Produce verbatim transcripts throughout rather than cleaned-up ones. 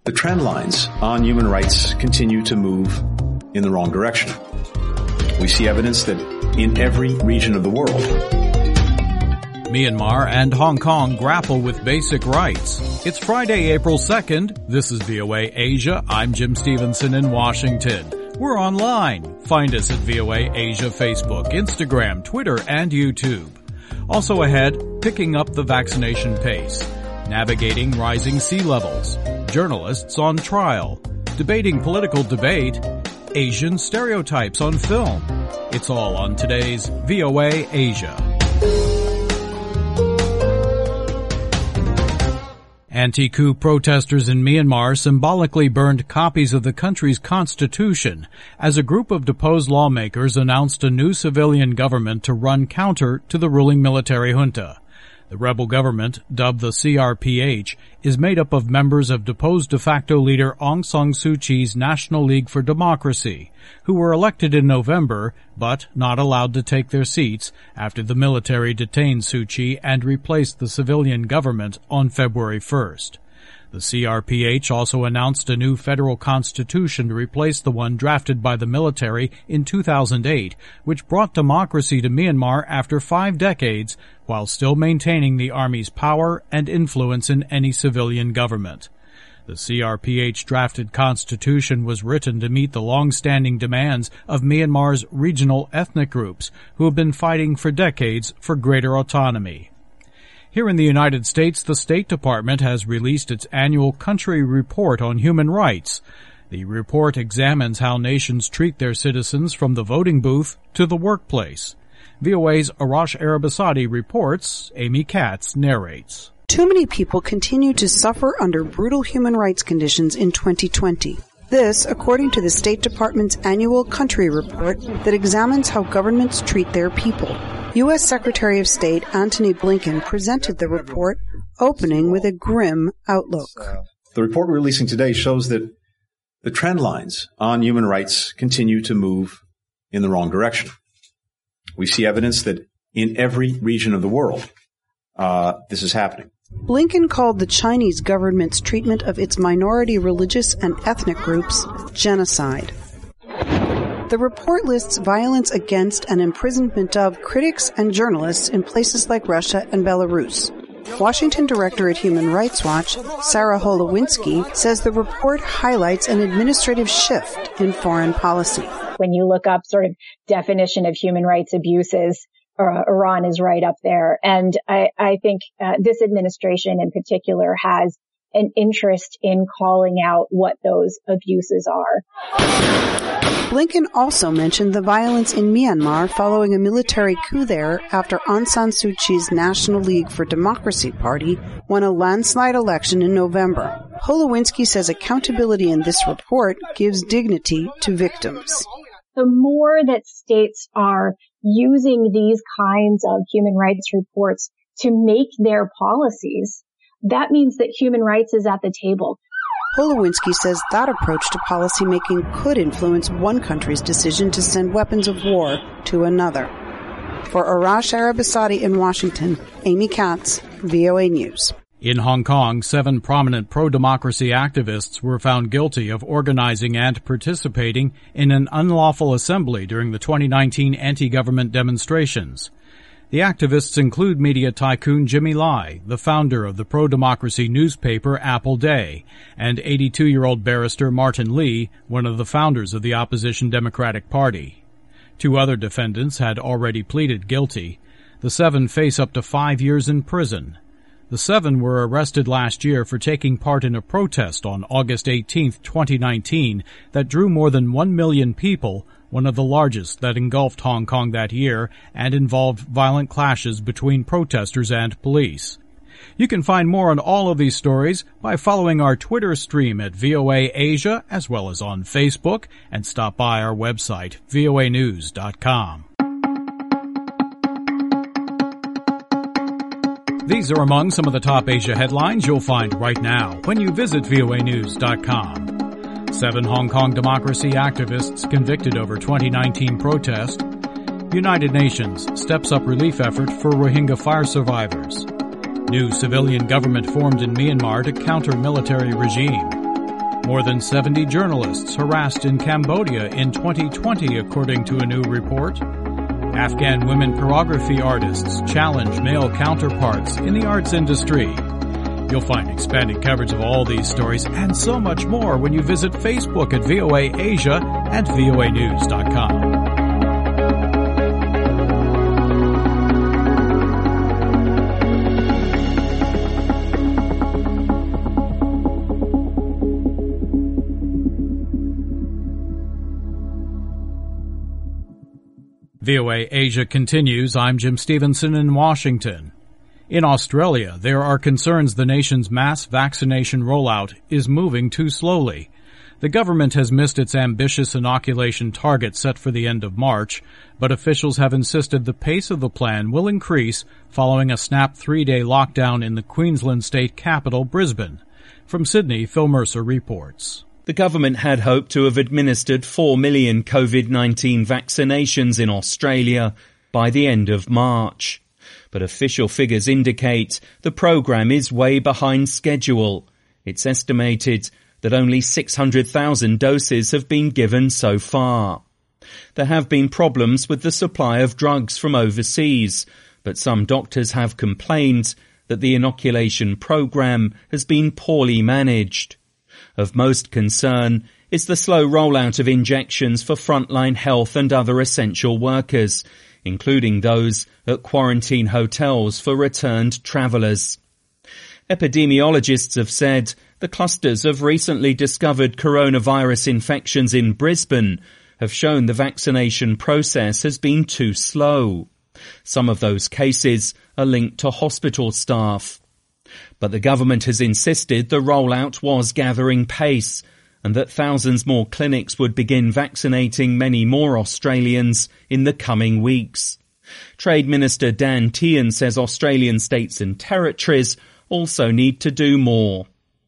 The trend lines on human rights continue to move in the wrong direction. We see evidence that in every region of the world, Myanmar and Hong Kong grapple with basic rights. It's Friday, April second. This is V O A Asia. I'm Jim Stevenson in Washington. We're online. Find us at V O A Asia Facebook, Instagram, Twitter, and YouTube. Also ahead, picking up the vaccination pace, navigating rising sea levels, journalists on trial, debating political debate, Asian stereotypes on film. It's all on today's V O A Asia. Anti-coup protesters in Myanmar symbolically burned copies of the country's constitution as a group of deposed lawmakers announced a new civilian government to run counter to the ruling military junta. The rebel government, dubbed the C R P H, is made up of members of deposed de facto leader Aung San Suu Kyi's National League for Democracy, who were elected in November but not allowed to take their seats after the military detained Suu Kyi and replaced the civilian government on February first. The C R P H also announced a new federal constitution to replace the one drafted by the military in two thousand eight, which brought democracy to Myanmar after five decades, while still maintaining the army's power and influence in any civilian government. The C R P H drafted constitution was written to meet the long-standing demands of Myanmar's regional ethnic groups, who have been fighting for decades for greater autonomy. Here in the United States, the State Department has released its annual country report on human rights. The report examines how nations treat their citizens from the voting booth to the workplace. V O A's Arash Arabasadi reports, Amy Katz narrates. Too many people continue to suffer under brutal human rights conditions in twenty twenty. This, according to the State Department's annual country report that examines how governments treat their people. U S Secretary of State Antony Blinken presented the report, opening with a grim outlook. The report we're releasing today shows that the trend lines on human rights continue to move in the wrong direction. We see evidence that in every region of the world, uh, this is happening. Blinken called the Chinese government's treatment of its minority religious and ethnic groups genocide. The report lists violence against and imprisonment of critics and journalists in places like Russia and Belarus. Washington Director at Human Rights Watch, Sarah Holowinsky, says the report highlights an administrative shift in foreign policy. When you look up sort of definition of human rights abuses, uh, Iran is right up there. And I, I think uh, this administration in particular has an interest in calling out what those abuses are. Blinken also mentioned the violence in Myanmar following a military coup there after Aung San Suu Kyi's National League for Democracy party won a landslide election in November. Holowinsky says accountability in this report gives dignity to victims. The more that states are using these kinds of human rights reports to make their policies, that means that human rights is at the table. Holowinsky says that approach to policymaking could influence one country's decision to send weapons of war to another. For Arash Arabasadi in Washington, Amy Katz, V O A News. In Hong Kong, seven prominent pro-democracy activists were found guilty of organizing and participating in an unlawful assembly during the twenty nineteen anti-government demonstrations. The activists include media tycoon Jimmy Lai, the founder of the pro-democracy newspaper Apple Day, and eighty-two-year-old barrister Martin Lee, one of the founders of the opposition Democratic Party. Two other defendants had already pleaded guilty. The seven face up to five years in prison. The seven were arrested last year for taking part in a protest on August eighteenth, twenty nineteen, that drew more than one million people, one of the largest that engulfed Hong Kong that year and involved violent clashes between protesters and police. You can find more on all of these stories by following our Twitter stream at V O A Asia as well as on Facebook, and stop by our website, V O A news dot com. These are among some of the top Asia headlines you'll find right now when you visit V O A news dot com. Seven Hong Kong democracy activists convicted over twenty nineteen protest. United Nations steps up relief effort for Rohingya fire survivors. New civilian government formed in Myanmar to counter military regime. More than seventy journalists harassed in Cambodia in twenty twenty, according to a new report. Afghan women choreography artists challenge male counterparts in the arts industry. You'll find expanded coverage of all these stories and so much more when you visit Facebook at V O A Asia and V O A news dot com. V O A Asia continues. I'm Jim Stevenson in Washington. In Australia, there are concerns the nation's mass vaccination rollout is moving too slowly. The government has missed its ambitious inoculation target set for the end of March, but officials have insisted the pace of the plan will increase following a snap three-day lockdown in the Queensland state capital, Brisbane. From Sydney, Phil Mercer reports. The government had hoped to have administered four million COVID nineteen vaccinations in Australia by the end of March. But official figures indicate the program is way behind schedule. It's estimated that only six hundred thousand doses have been given so far. There have been problems with the supply of drugs from overseas, but some doctors have complained that the inoculation program has been poorly managed. Of most concern is the slow rollout of injections for frontline health and other essential workers, including those at quarantine hotels for returned travellers. Epidemiologists have said the clusters of recently discovered coronavirus infections in Brisbane have shown the vaccination process has been too slow. Some of those cases are linked to hospital staff. But the government has insisted the rollout was gathering pace and that thousands more clinics would begin vaccinating many more Australians in the coming weeks. Trade Minister Dan Tehan says Australian states and territories also need to do more.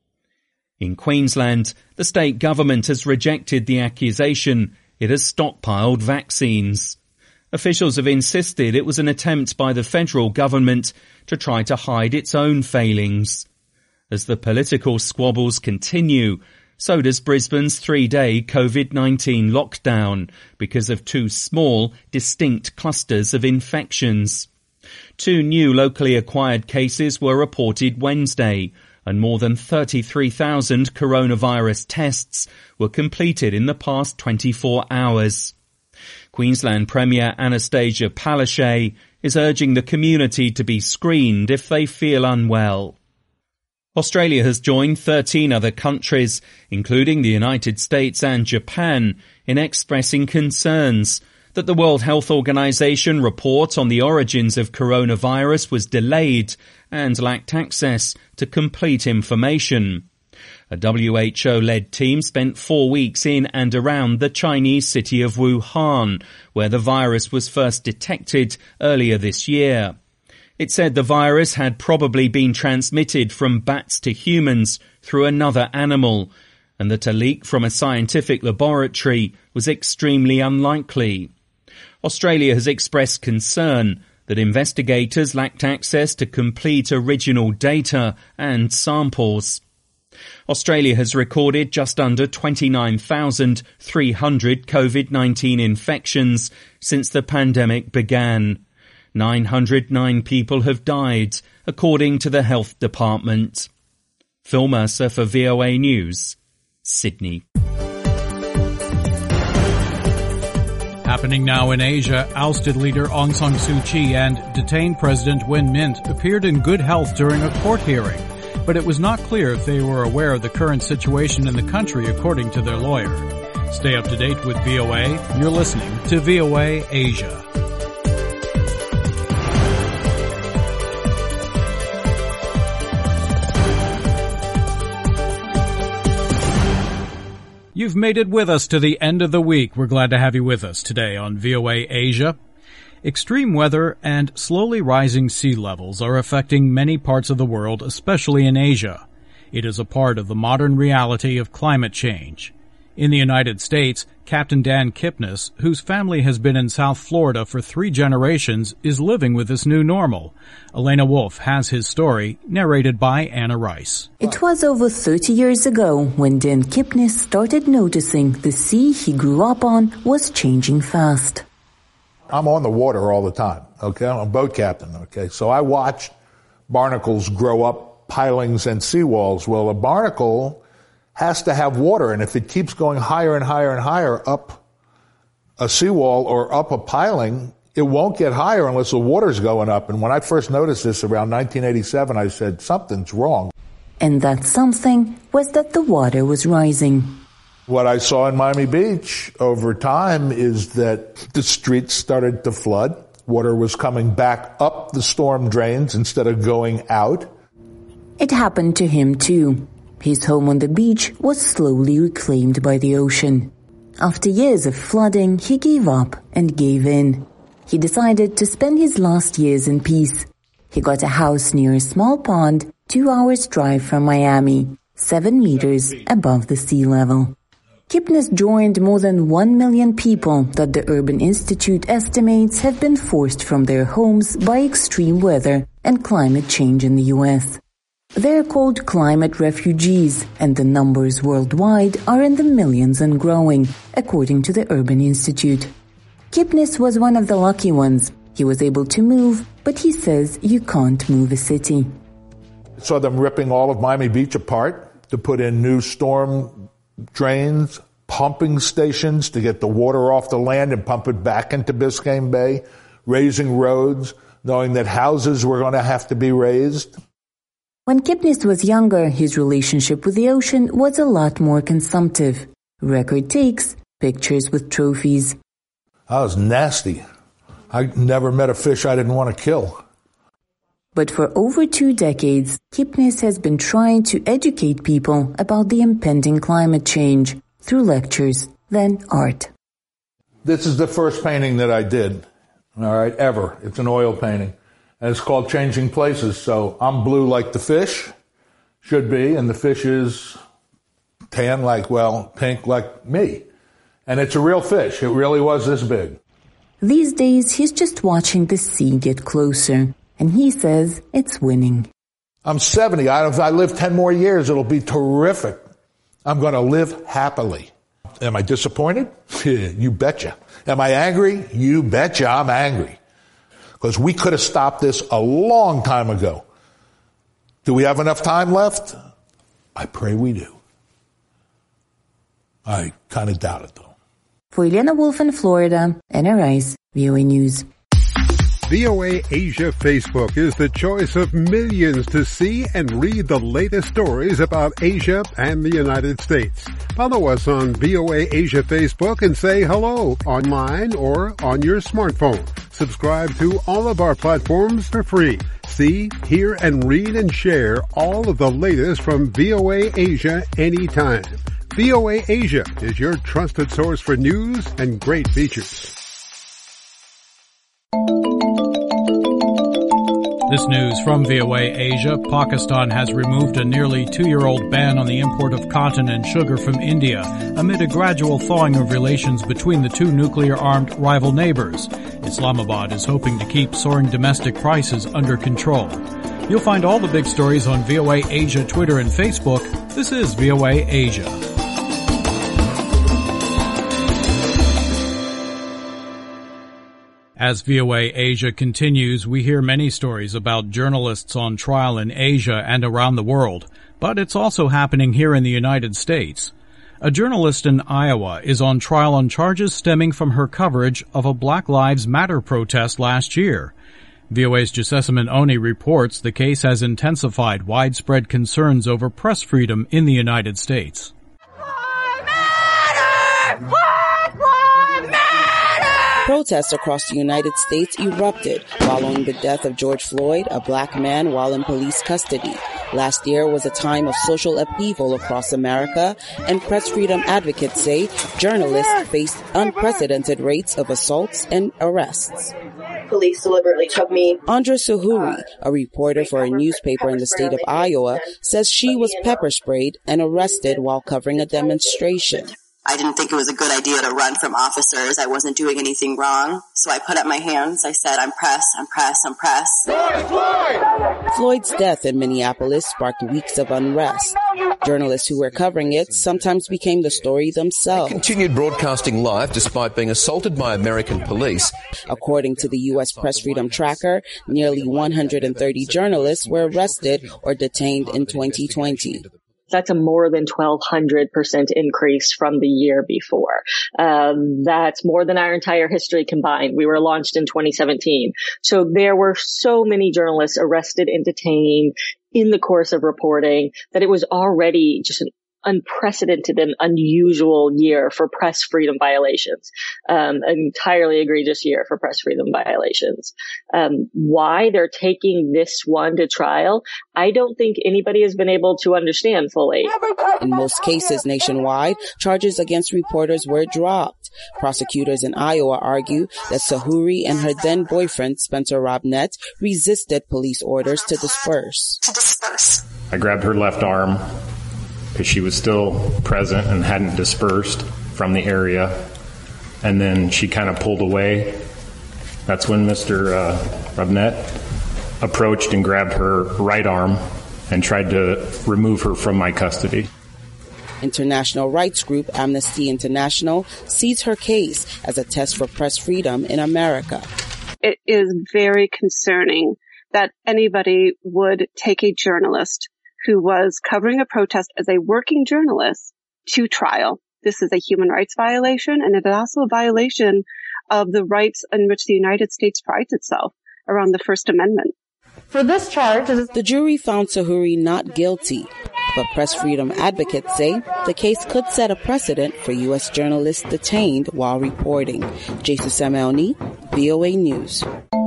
In Queensland, the state government has rejected the accusation it has stockpiled vaccines. Officials have insisted it was an attempt by the federal government to try to hide its own failings. As the political squabbles continue, so does Brisbane's three-day COVID nineteen lockdown because of two small, distinct clusters of infections. Two new locally acquired cases were reported Wednesday, and more than thirty-three thousand coronavirus tests were completed in the past twenty-four hours. Queensland Premier Anastasia Palaszczuk is urging the community to be screened if they feel unwell. Australia has joined thirteen other countries, including the United States and Japan, in expressing concerns that the World Health Organization report on the origins of coronavirus was delayed and lacked access to complete information. A W H O-led team spent four weeks in and around the Chinese city of Wuhan, where the virus was first detected earlier this year. It said the virus had probably been transmitted from bats to humans through another animal, and that a leak from a scientific laboratory was extremely unlikely. Australia has expressed concern that investigators lacked access to complete original data and samples. Australia has recorded just under twenty-nine thousand three hundred COVID nineteen infections since the pandemic began. nine hundred nine people have died, according to the Health Department. Phil Mercer for V O A News, Sydney. Happening now in Asia, ousted leader Aung San Suu Kyi and detained President Win Myint appeared in good health during a court hearing, but it was not clear if they were aware of the current situation in the country, according to their lawyer. Stay up to date with V O A. You're listening to V O A Asia. You've made it with us to the end of the week. We're glad to have you with us today on V O A Asia. Extreme weather and slowly rising sea levels are affecting many parts of the world, especially in Asia. It is a part of the modern reality of climate change. In the United States, Captain Dan Kipnis, whose family has been in South Florida for three generations, is living with this new normal. Elena Wolf has his story, narrated by Anna Rice. It was over thirty years ago when Dan Kipnis started noticing the sea he grew up on was changing fast. I'm on the water all the time, okay? I'm a boat captain, okay? So I watched barnacles grow up pilings and seawalls. Well, a barnacle has to have water, and if it keeps going higher and higher and higher up a seawall or up a piling, it won't get higher unless the water's going up. And when I first noticed this around nineteen eighty-seven, I said, something's wrong. And that something was that the water was rising. What I saw in Miami Beach over time is that the streets started to flood. Water was coming back up the storm drains instead of going out. It happened to him too. His home on the beach was slowly reclaimed by the ocean. After years of flooding, he gave up and gave in. He decided to spend his last years in peace. He got a house near a small pond, two hours drive from Miami, seven meters above the sea level. Kipnis joined more than one million people that the Urban Institute estimates have been forced from their homes by extreme weather and climate change in the U S. They're called climate refugees, and the numbers worldwide are in the millions and growing, according to the Urban Institute. Kipnis was one of the lucky ones. He was able to move, but he says you can't move a city. I saw them ripping all of Miami Beach apart to put in new storm drains, pumping stations to get the water off the land and pump it back into Biscayne Bay, raising roads, knowing that houses were going to have to be raised. When Kipnis was younger, his relationship with the ocean was a lot more consumptive. Record takes, pictures with trophies. I was nasty. I never met a fish I didn't want to kill. But for over two decades, Kipnis has been trying to educate people about the impending climate change through lectures, then art. This is the first painting that I did, all right, ever. It's an oil painting. And it's called Changing Places. So I'm blue like the fish should be, and the fish is tan like, well, pink like me. And it's a real fish. It really was this big. These days, he's just watching the sea get closer, and he says it's winning. I'm seventy. I, if I live ten more years, it'll be terrific. I'm going to live happily. Am I disappointed? You betcha. Am I angry? You betcha I'm angry. Because we could have stopped this a long time ago. Do we have enough time left? I pray we do. I kind of doubt it, though. For Elena Wolf in Florida, Anna Rice, V O A News. V O A Asia Facebook is the choice of millions to see and read the latest stories about Asia and the United States. Follow us on V O A Asia Facebook and say hello online or on your smartphone. Subscribe to all of our platforms for free. See, hear, and read and share all of the latest from V O A Asia anytime. V O A Asia is your trusted source for news and great features. This news from V O A Asia. Pakistan has removed a nearly two-year-old ban on the import of cotton and sugar from India amid a gradual thawing of relations between the two nuclear-armed rival neighbors. Islamabad is hoping to keep soaring domestic prices under control. You'll find all the big stories on V O A Asia Twitter and Facebook. This is V O A Asia. As V O A Asia continues, we hear many stories about journalists on trial in Asia and around the world, but it's also happening here in the United States. A journalist in Iowa is on trial on charges stemming from her coverage of a Black Lives Matter protest last year. V O A's Jessamine Oni reports the case has intensified widespread concerns over press freedom in the United States. Protests across the United States erupted following the death of George Floyd, a black man while in police custody. Last year was a time of social upheaval across America, and press freedom advocates say journalists faced unprecedented rates of assaults and arrests. Police deliberately took me. Andra Suhuri, a reporter for a newspaper in the state of Iowa, says she was pepper sprayed and arrested while covering a demonstration. I didn't think it was a good idea to run from officers. I wasn't doing anything wrong. So I put up my hands. I said, I'm pressed, I'm pressed, I'm pressed. Floyd, Floyd! Floyd's death in Minneapolis sparked weeks of unrest. Journalists who were covering it sometimes became the story themselves. They continued broadcasting live despite being assaulted by American police. According to the U S Press Freedom Tracker, nearly one hundred thirty journalists were arrested or detained in twenty twenty. That's a more than twelve hundred percent increase from the year before. Um, that's more than our entire history combined. We were launched in twenty seventeen. So there were so many journalists arrested and detained in the course of reporting that it was already just an unprecedented and unusual year for press freedom violations, um, an entirely egregious year for press freedom violations. Um, why they're taking this one to trial, I don't think anybody has been able to understand fully. In most cases nationwide, charges against reporters were dropped. Prosecutors in Iowa argue that Sahuri and her then boyfriend, Spencer Robnett, resisted police orders to disperse. To disperse. I grabbed her left arm because she was still present and hadn't dispersed from the area. And then she kind of pulled away. That's when Mister Uh, Robnett approached and grabbed her right arm and tried to remove her from my custody. International rights group Amnesty International sees her case as a test for press freedom in America. It is very concerning that anybody would take a journalist who was covering a protest as a working journalist to trial. This is a human rights violation, and it is also a violation of the rights in which the United States prides itself around the First Amendment. For this charge, the jury found Sahuri not guilty, but press freedom advocates say the case could set a precedent for U S journalists detained while reporting. Jason Samelny, V O A News.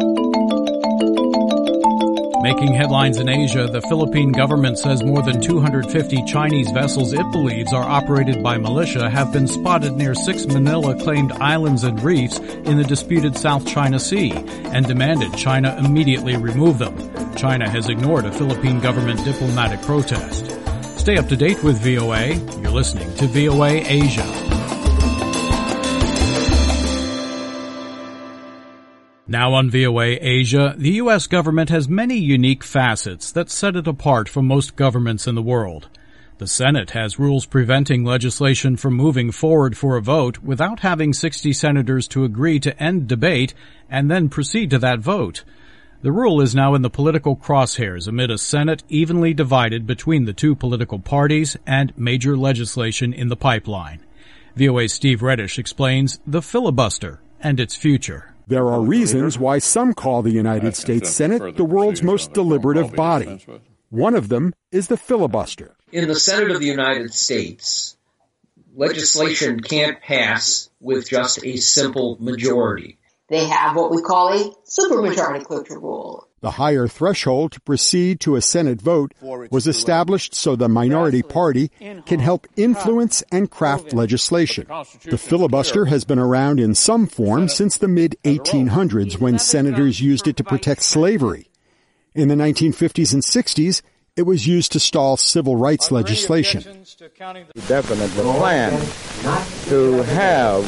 Making headlines in Asia, the Philippine government says more than two hundred fifty Chinese vessels it believes are operated by militia have been spotted near six Manila-claimed islands and reefs in the disputed South China Sea and demanded China immediately remove them. China has ignored a Philippine government diplomatic protest. Stay up to date with V O A. You're listening to V O A Asia. Now on V O A Asia, the U S government has many unique facets that set it apart from most governments in the world. The Senate has rules preventing legislation from moving forward for a vote without having sixty senators to agree to end debate and then proceed to that vote. The rule is now in the political crosshairs amid a Senate evenly divided between the two political parties and major legislation in the pipeline. V O A's Steve Reddish explains the filibuster and its future. There are reasons why some call the United States Senate the world's most deliberative body. One of them is the filibuster. In the Senate of the United States, legislation can't pass with just a simple majority. They have what we call a supermajority cloture rule. The higher threshold to proceed to a Senate vote was established so the minority party can help influence and craft legislation. The filibuster has been around in some form since the mid eighteen hundreds when senators used it to protect slavery. In the nineteen fifties and sixties, it was used to stall civil rights legislation. Definitely plan to have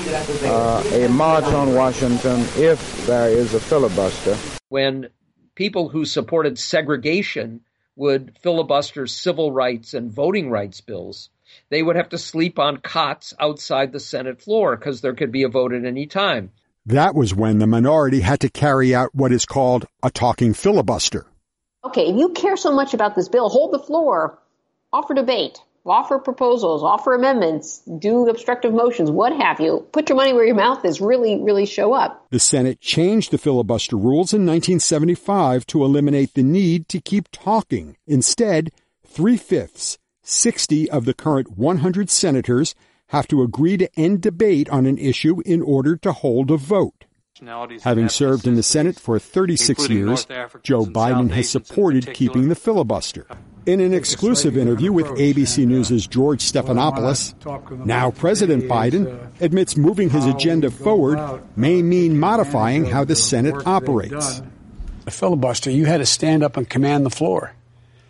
uh, a march on Washington if there is a filibuster. When people who supported segregation would filibuster civil rights and voting rights bills, they would have to sleep on cots outside the Senate floor because there could be a vote at any time. That was when the minority had to carry out what is called a talking filibuster. Okay, if you care so much about this bill, hold the floor, offer debate, offer proposals, offer amendments, do obstructive motions, what have you. Put your money where your mouth is, really, really show up. The Senate changed the filibuster rules in nineteen seventy-five to eliminate the need to keep talking. Instead, three-fifths, sixty of the current one hundred senators have to agree to end debate on an issue in order to hold a vote. Having served in the Senate for thirty-six years, Joe Biden has supported keeping the filibuster. In an exclusive interview with A B C News' George Stephanopoulos, now President Biden admits moving his agenda forward may mean modifying how the Senate operates. A filibuster, you had to stand up and command the floor.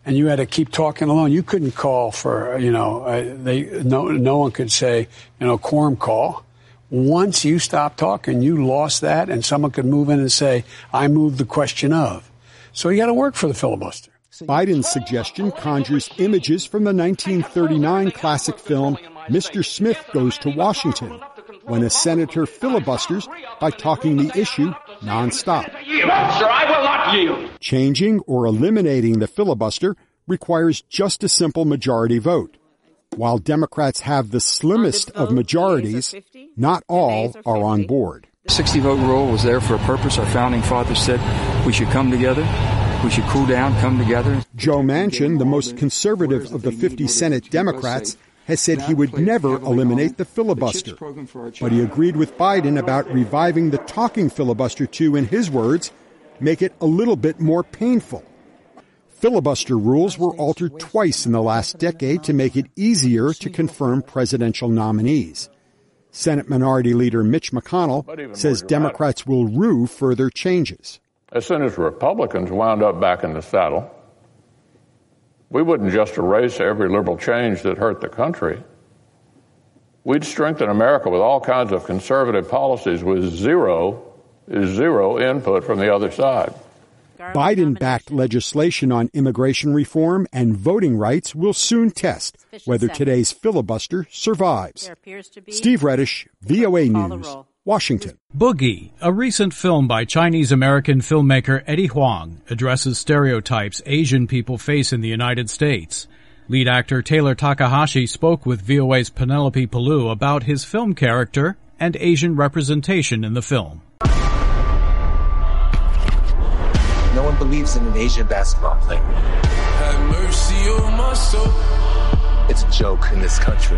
and you had to keep talking alone. You couldn't call for, you know, uh, they no no one could say, you know, quorum call. Once you stopped talking, you lost that, and someone could move in and say, I moved the question of. So you got to work for the filibuster. Biden's suggestion conjures images from the nineteen thirty-nine classic film Mister Smith Goes to Washington, when a senator filibusters by talking the issue nonstop. No, sir, I will not yield. Changing or eliminating the filibuster requires just a simple majority vote. While Democrats have the slimmest of majorities, not all are on board. The sixty-vote rule was there for a purpose. Our founding fathers said we should come together. We should cool down, come together. Joe Manchin, the most conservative of the fifty Senate Democrats, has said he would never eliminate the filibuster. But he agreed with Biden about reviving the talking filibuster to, in his words, make it a little bit more painful. Filibuster rules were altered twice in the last decade to make it easier to confirm presidential nominees. Senate Minority Leader Mitch McConnell says Democrats will rue further changes. As soon as Republicans wound up back in the saddle, we wouldn't just erase every liberal change that hurt the country. We'd strengthen America with all kinds of conservative policies with zero, zero input from the other side. Biden-backed legislation on immigration reform and voting rights will soon test whether today's filibuster survives. Steve Reddish, V O A News, Washington. Boogie, a recent film by Chinese-American filmmaker Eddie Huang, addresses stereotypes Asian people face in the United States. Lead actor Taylor Takahashi spoke with V O A's Penelope Pallou about his film character and Asian representation in the film. No one believes in an Asian basketball player. Have mercy on my soul. It's a joke in this country.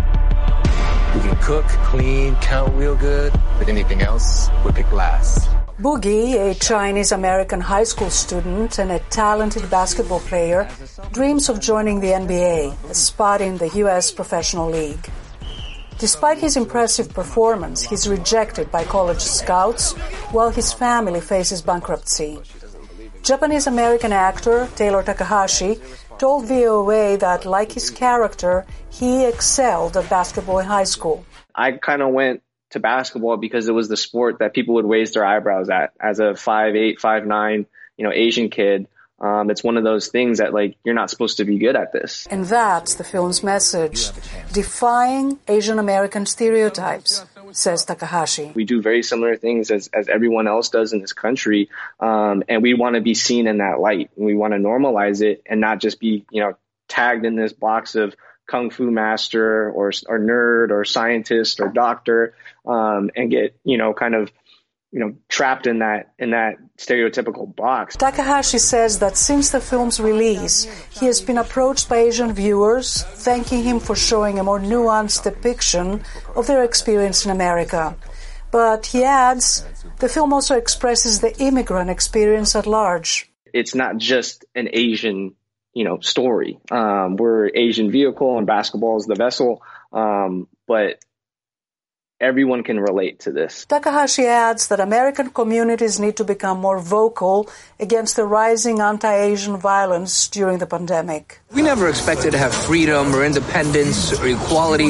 We can cook, clean, count real good, but anything else would pick last. Boogie, a Chinese-American high school student and a talented basketball player, dreams of joining the N B A, a spot in the U S professional league. Despite his impressive performance, he's rejected by college scouts while his family faces bankruptcy. Japanese-American actor Taylor Takahashi told V O A that, like his character, he excelled at basketball in high school. I kind of went to basketball because it was the sport that people would raise their eyebrows at. As a five eight, five nine, you know, Asian kid, um, it's one of those things that, like, you're not supposed to be good at this. And that's the film's message, defying Asian-American stereotypes, says Takahashi. We do very similar things as, as everyone else does in this country, um, and we want to be seen in that light. We want to normalize it and not just be, you know, tagged in this box of kung fu master or, or nerd or scientist or doctor, um, and get, you know, kind of, you know, trapped in that in that stereotypical box. Takahashi says that since the film's release, he has been approached by Asian viewers thanking him for showing a more nuanced depiction of their experience in America. But he adds, the film also expresses the immigrant experience at large. It's not just an Asian, you know, story. Um, we're Asian vehicle and basketball is the vessel, um, but everyone can relate to this. Takahashi adds that American communities need to become more vocal against the rising anti-Asian violence during the pandemic. We never expected to have freedom or independence or equality,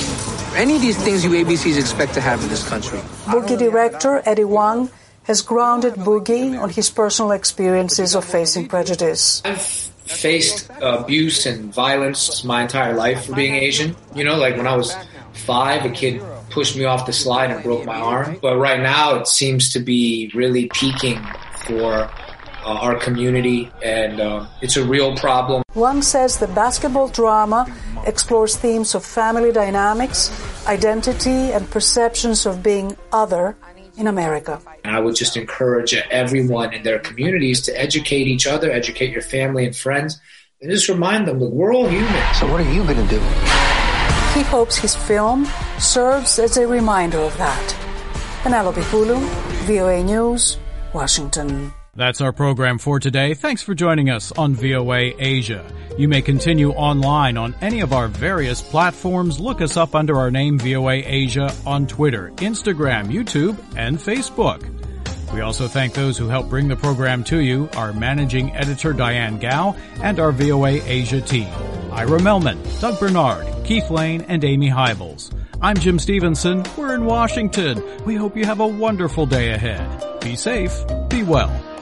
any of these things you A B Cs expect to have in this country. Boogie director Eddie Huang has grounded Boogie on his personal experiences of facing prejudice. I've faced abuse and violence my entire life for being Asian. You know, like when I was five, a kid pushed me off the slide and broke my arm. But right now it seems to be really peaking for uh, our community, and uh, it's a real problem. One says the basketball drama explores themes of family dynamics, identity, and perceptions of being other in America. And I would just encourage everyone in their communities to educate each other, educate your family and friends, and just remind them that we're all human. So what are you going to do? He hopes his film serves as a reminder of that. Penelope Pallou, V O A News, Washington. That's our program for today. Thanks for joining us on V O A Asia. You may continue online on any of our various platforms. Look us up under our name V O A Asia on Twitter, Instagram, YouTube, and Facebook. We also thank those who help bring the program to you, our managing editor Diane Gao, and our V O A Asia team, Ira Melman, Doug Bernard, Keith Lane, and Amy Hybels. I'm Jim Stevenson. We're in Washington. We hope you have a wonderful day ahead. Be safe. Be well.